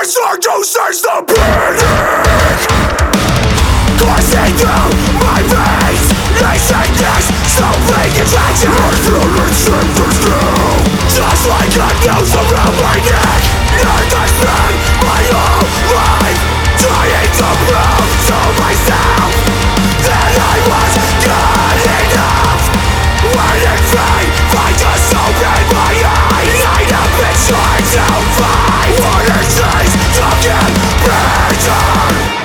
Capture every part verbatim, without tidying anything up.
My song doses the panic, coursing through my veins. Nation is so big and tragic. I feel it shivers through, just like a noose around my neck. Earth has been my whole life, trying to prove to myself that I was good enough. When in vain, I just open my eyes. I have been trying to find what it takes to get better.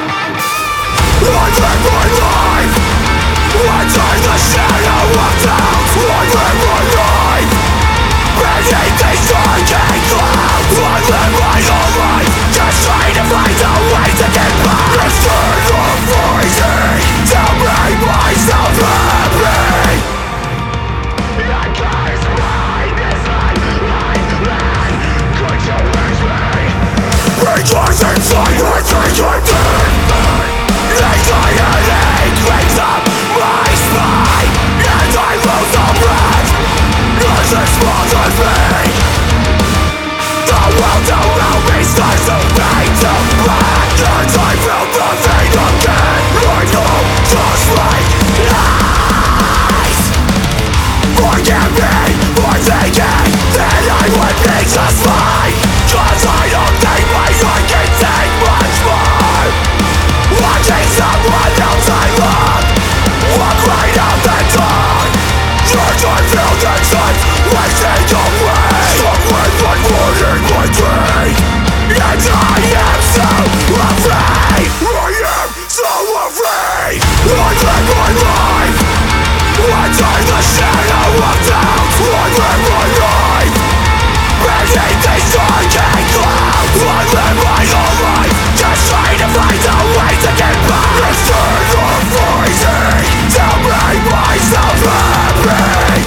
I live my life under the shadow of doubt. I live my life beneath these darkening clouds. I live my whole life just trying to find a way to get by. Instead of fighting to make myself happy, I can't survive this life I've led. Could you raise me? Because inside I think I'm dead. Anxiety creeps up my spine, and I lose all breath as it smothers me. The world around me starts to fade to black, and I feel nothing again. I know just like lies. Forgive me for thinking that I would be just fine, 'cause I don't think my heart can take much more. Watching someone else I love walk right out the door. Church I feel that sun's wasting away, stuck with one word in my dream, and I am so afraid. I am so afraid. I live my life under the shadow of doubt. I live my life beneath these darkening clouds. I live my whole life just trying to find a way to get by. Instead of fighting to make myself happy.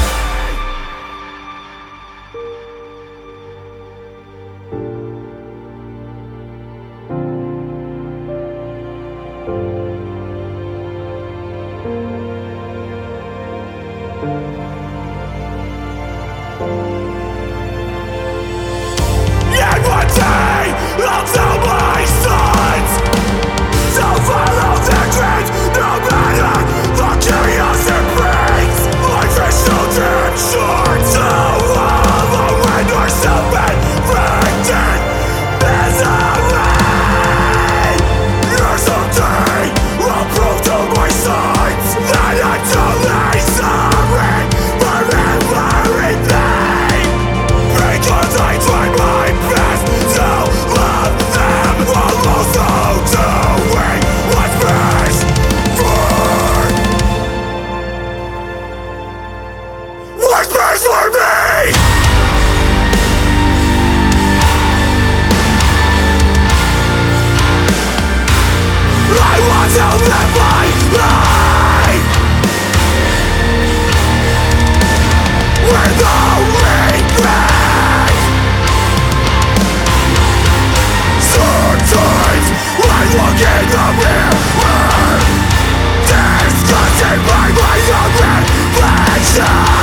And one day I'll tell my sons to follow their dreams, no matter the chaos it brings. Life is so damn short, so wallow in your self-inflicted misery. Here's someday I'll prove to my sons that I'm totally sorry for everything, because I tried my best to love them while also doing what's best for what's best for me. I want to live my life with no regret. Sometimes I look in the mirror, disgusted by my own reflection.